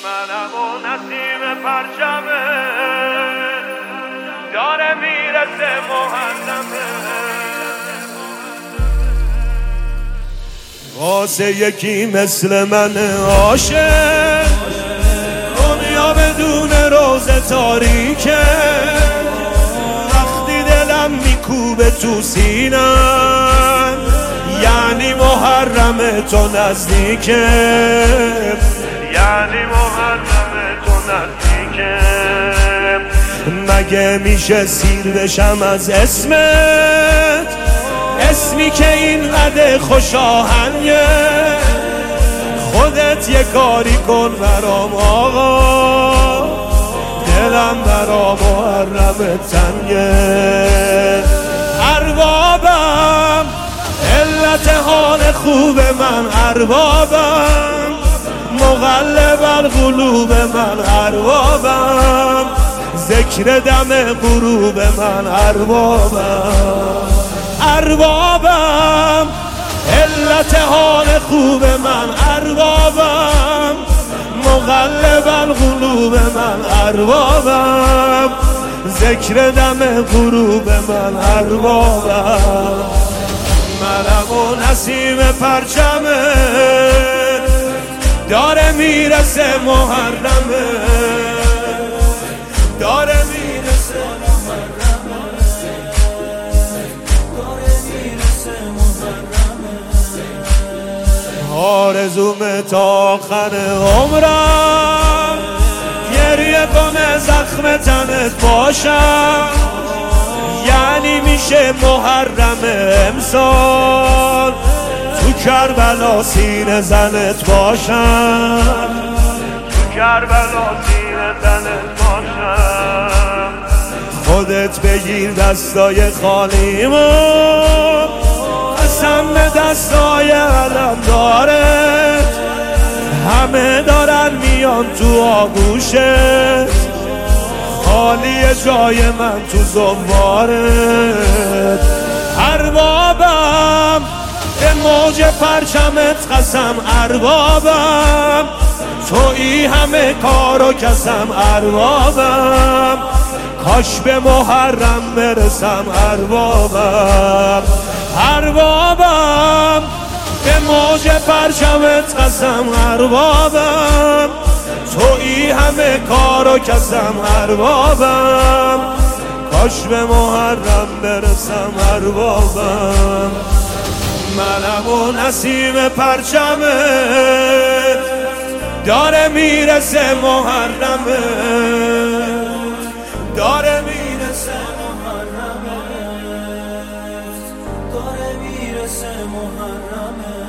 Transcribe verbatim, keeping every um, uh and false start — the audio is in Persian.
منم و نسیم پرچمه داره میرسه محرمه واسه یکی مثل من عاشق دنیا بدون روز تاریکه وقتی دلم میکوبه تو سینم یعنی محرم تو نزدیکه یعنی محرم تو نزدیکه مگه میشه سیر بشم از اسمت اسمی که اینقدر خوش آهنگه خودت یه کاری کن برام آقا دلم برام محرم تنگه اربابم علت حال خوب من اربابم مقلب القلوب من اربابم ذکر دم غروب من اربابم اربابم علت حال خوب من اربابم مقلب القلوب من اربابم ذکر دم غروب من اربابم منم و نسیم پرچمه داره میرسه محرمه داره میرسه آرزوم تا آخر عمرم گریه کنه زخم تنت باشم یعنی میشه محرم امسال تو کربلا سینه زنت باشم تو کربلا سینه زنت باشم خودت بگیر دستای خالیمو قسم به دستای علم دارت همه دارن میان تو آغوشت خالی جای من تو زنبارت اربابم به موج پرچمت قسم اربابم تویی همه کارو کسم اربابم کاش به محرم برسم اربابم اربابم به موج پرچمت قسم اربابم تویی همه کارو کسم اربابم کاش به محرم برسم اربابم منم و نسیم پرچمه داره میرسه محرمه داره میرسه محرمه داره میرسه محرمه